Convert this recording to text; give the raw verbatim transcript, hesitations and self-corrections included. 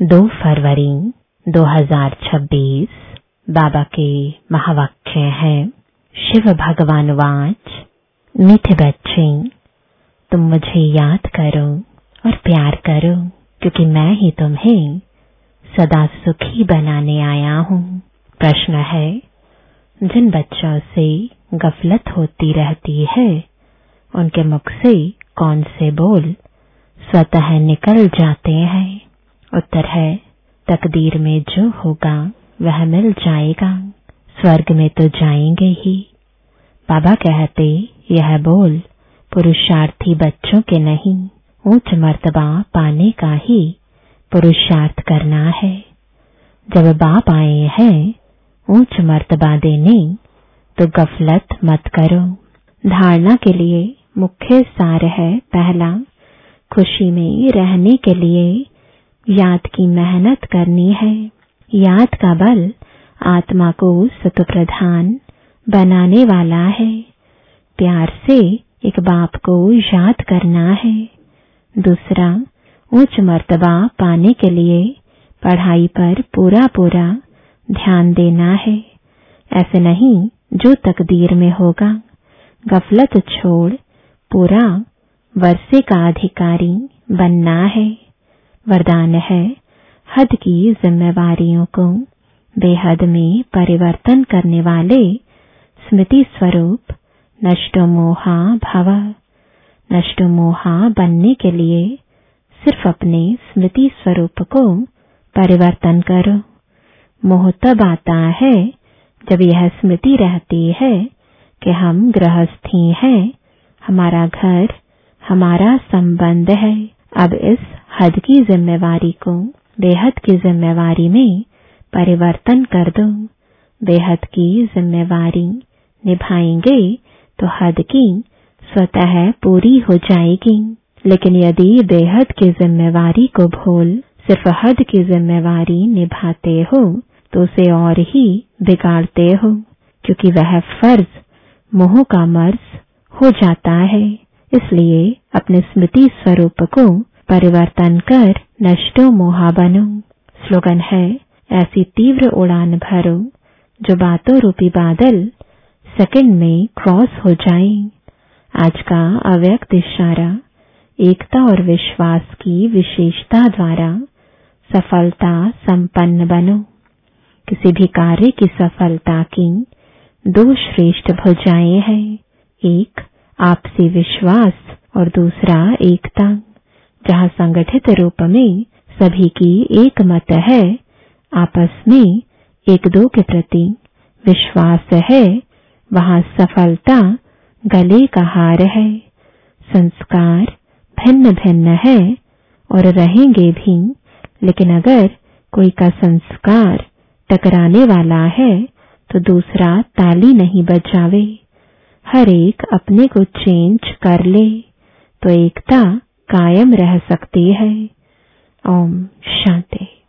दो फरवरी दो हज़ार छब्बीस। बाबा के महावाक्य हैं। शिव भगवान वाच, मीठे बच्चे, तुम मुझे याद करो और प्यार करो, क्योंकि मैं ही तुम्हें सदा सुखी बनाने आया हूँ। प्रश्न है, जिन बच्चों से गफलत होती रहती है उनके मुख से कौन से बोल स्वतः निकल जाते हैं? उत्तर है, तकदीर में जो होगा वह मिल जाएगा, स्वर्ग में तो जाएंगे ही। बाबा कहते, यह बोल पुरुषार्थी बच्चों के नहीं, ऊंच मर्तबा पाने का ही पुरुषार्थ करना है। जब बाप आए हैं ऊंच मर्तबा देने, तो गफलत मत करो। धारणा के लिए मुख्य सार है, पहला, खुशी में रहने के लिए याद की मेहनत करनी है। याद का बल आत्मा को सत प्रधान बनाने वाला है। प्यार से एक बाप को याद करना है। दूसरा, उच्च मर्तबा पाने के लिए पढ़ाई पर पूरा पूरा ध्यान देना है। ऐसे नहीं जो तकदीर में होगा। गफलत छोड़ पूरा वर्षे का अधिकारी बनना है। वरदान है, हद की जिम्मेवारियों को बेहद में परिवर्तन करने वाले स्मृति स्वरूप नष्टो मोहा भव। नष्टो मोहा बनने के लिए सिर्फ अपने स्मृति स्वरूप को परिवर्तन करो। मोह तब आता है जब यह स्मृति रहती है कि हम गृहस्थी हैं, हमारा घर, हमारा संबंध है। अब इस हद की जिम्मेवारी को बेहद की जिम्मेवारी में परिवर्तन कर दो। बेहद की जिम्मेवारी निभाएंगे तो हद की स्वतः पूरी हो जाएगी। लेकिन यदि बेहद की जिम्मेवारी को भूल सिर्फ हद की जिम्मेवारी निभाते हो तो उसे और ही बिगाड़ते हो, क्योंकि वह फर्ज मोह का मर्ज हो जाता है। इसलिए अपने स्मृति स्वरूप को परिवर्तन कर नष्टो मोहा बनो। स्लोगन है, ऐसी तीव्र उड़ान भरो जो बातों रूपी बादल सेकंड में क्रॉस हो जाए। आज का अव्यक्त इशारा, एकता और विश्वास की विशेषता द्वारा सफलता संपन्न बनो। किसी भी कार्य की सफलता की दो श्रेष्ठ भुजाएं हैं, एक आपसी विश्वास और दूसरा एकता। जहाँ संगठित रूप में सभी की एक मत है, आपस में एक दो के प्रति विश्वास है, वहाँ सफलता गले का हार है। संस्कार भिन्न भिन्न है और रहेंगे भी, लेकिन अगर कोई का संस्कार टकराने वाला है तो दूसरा ताली नहीं बजावे। हर एक अपने को चेंज कर ले तो एकता कायम रह सकती है। ओम शांति।